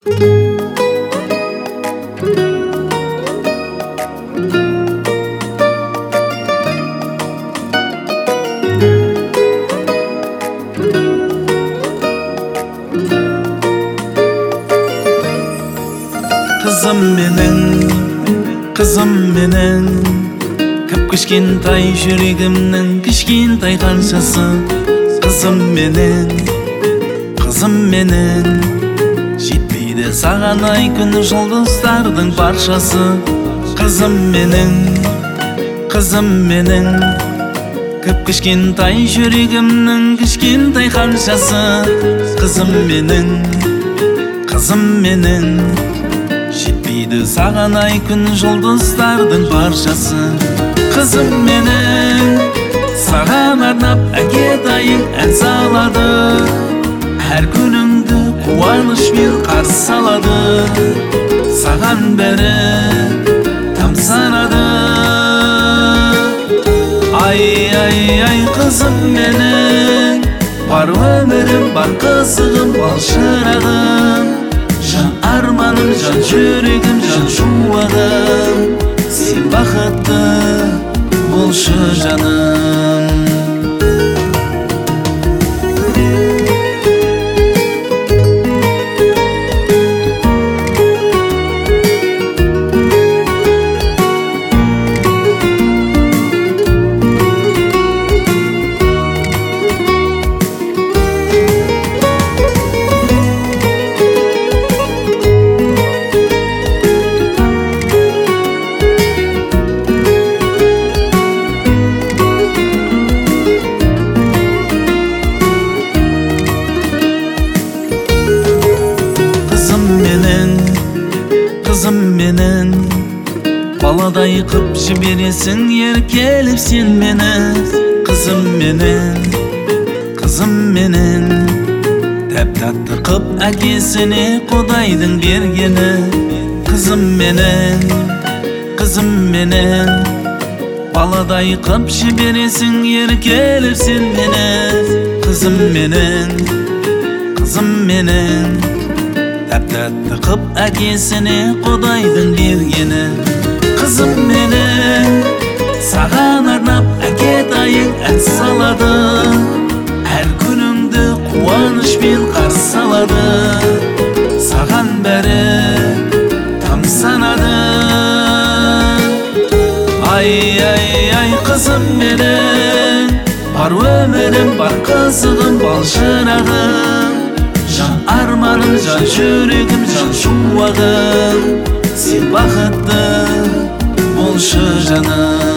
Kızım menen Kip-kişkinтай жүрегімнің кішкентай қаншасы Kızım menen Жетпейді саған ай күн жұлдыздардың баршасы Kızım menen Kip-kişkinтай жүрегімнің кішкентай қаншасы Kızım menen Жетпейді саған ай күн жұлдыздардың баршасы Қызым менің саған арнап әкетайын ән салады Әр күніңді қуанышпен қарсы алады Саған бәрі тамсанады Ай қызым менің Бар өмірім, бар қызығым, бал шырағым Жан арманым, жан жүрегім, жан шуағым Сен бақытты болшы жаным Қызым менен баладай қып жібересің еркеліп сен мені Қызым менен тәп-тәтті қып әкесіне Құдайдың бергені Қызым менен баладай қып жібересің еркеліп сен мені Қызым менен тәп-тәтті қып әкесіне Құдайдың бергені Қызым менің саған арнап әкетайын ән салады Әр күніңді қуанышпен қарсы алады Саған бәрі тамсанады Ай қызым менің Бар өмірім, бар қызығым, бал шырағым Жан арманым, жан жүрегім, жан шуағым Сен бақытты болшы жаным